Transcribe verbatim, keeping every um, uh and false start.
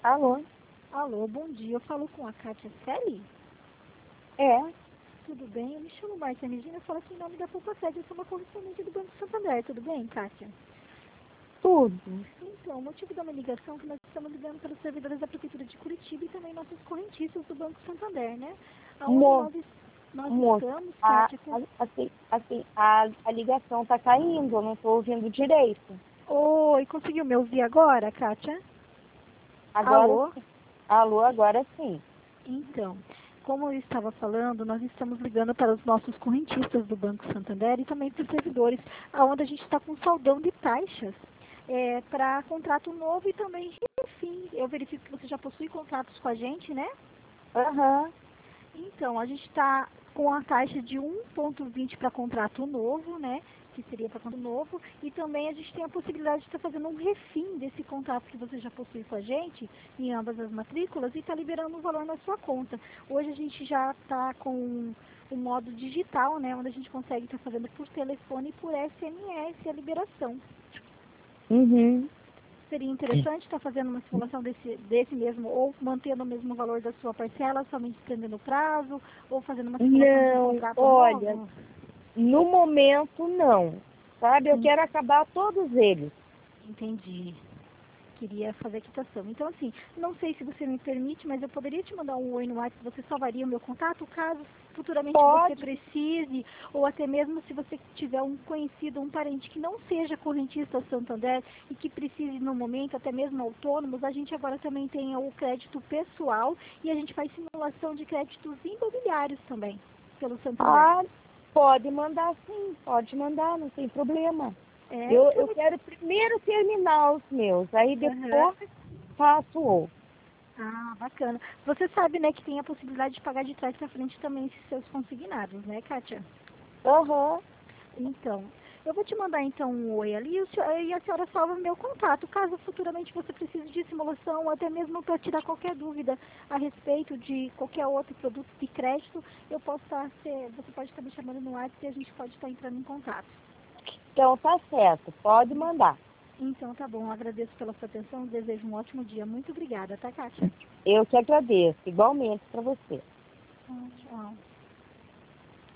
Alô? Alô, bom dia. Eu falo com a Kátia Celi? É, Tudo bem? Eu me chamo Marta Regina, eu falo aqui em nome da Poupa Sede. Eu sou uma correspondente do Banco Santander. Tudo bem, Kátia? tudo. Então, o motivo da minha ligação é que nós estamos ligando para os servidores da Prefeitura de Curitiba e também nossos correntistas do Banco Santander, né? Aonde Mo nós, nós moço, estamos, a, Kátia, com... a- assim, assim, a, a ligação tá caindo, eu não tô ouvindo direito. Oi, conseguiu me ouvir agora, Kátia? Agora Alô? sim. Alô, agora sim. Então, como eu estava falando, nós estamos ligando para os nossos correntistas do Banco Santander e também para os servidores, onde a gente está com saldão de taxas é, para contrato novo e também refim. Eu verifico que você já possui contratos com a gente, né? Aham. Então, a gente está com a taxa de um vírgula vinte para contrato novo, né? Que seria para contrato novo. E também a gente tem a possibilidade de estar fazendo um refim desse contrato que você já possui com a gente, em ambas as matrículas, e está liberando o valor na sua conta. Hoje a gente já está com o modo digital, né? Onde a gente consegue estar fazendo por telefone e por S M S a liberação. Uhum. Seria interessante estar fazendo uma simulação desse, desse mesmo, ou mantendo o mesmo valor da sua parcela, somente estendendo o prazo, ou fazendo uma simulação de um Não, contrato olha, novo? no momento não. Sabe, eu Sim, quero acabar todos eles. entendi. Queria fazer a quitação. Então, assim, não sei se você me permite, mas eu poderia te mandar um oi no WhatsApp, você salvaria o meu contato, caso futuramente você Pode. precise, ou até mesmo se você tiver um conhecido, um parente que não seja correntista Santander e que precise no momento, até mesmo autônomos, a gente agora também tem o crédito pessoal e a gente faz simulação de créditos imobiliários também, pelo Santander. Ah, pode mandar sim, pode mandar, não tem problema. É, Eu, eu eu vou... quero primeiro terminar os meus, aí Aham. depois faço outro. Ah, bacana. Você sabe, né, que tem a possibilidade de pagar de trás para frente também esses seus consignados, né, Kátia? Aham. Então, eu vou te mandar então um oi ali e o senhor- e a senhora salva o meu contato, caso futuramente você precise de simulação ou até mesmo para tirar qualquer dúvida a respeito de qualquer outro produto de crédito, eu posso estar, ser- você pode estar me chamando no WhatsApp e a gente pode estar entrando em contato. Então tá certo, pode mandar. Então, tá bom, agradeço pela sua atenção, desejo um ótimo dia. Muito obrigada, tá, Kátia? Eu que agradeço, igualmente para você. Ah, tchau.